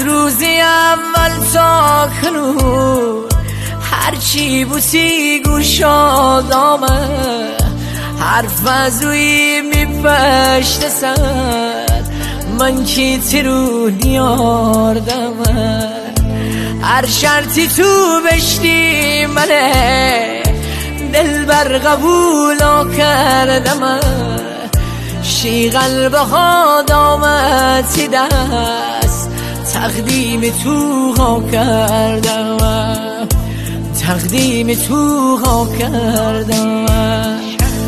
روزی اول تا کنون هرچی بوسی گوشادامه حرف از روی میپشت سر من کی ترو نیاردمه هر شرطی تو بشتی منه دل بر قبولا کردمه شی قلب ها دامتی دست تقدیم تو ها کردمه تقدیم تو ها کردمه